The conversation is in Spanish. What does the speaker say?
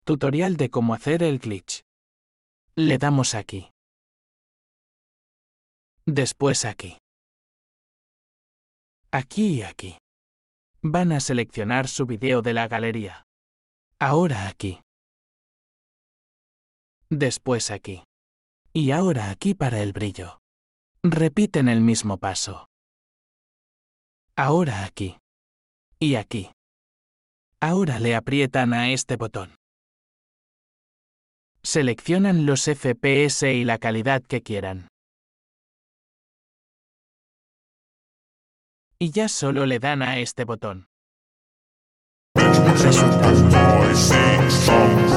Tutorial de cómo hacer el glitch. Le damos aquí. Después aquí. Aquí y aquí. Van a seleccionar su vídeo de la galería. Ahora aquí. Después aquí. Y ahora aquí para el brillo. Repiten el mismo paso. Ahora aquí. Y aquí. Ahora le aprietan a este botón. Seleccionan los FPS y la calidad que quieran. Y ya solo le dan a este botón. Resultado.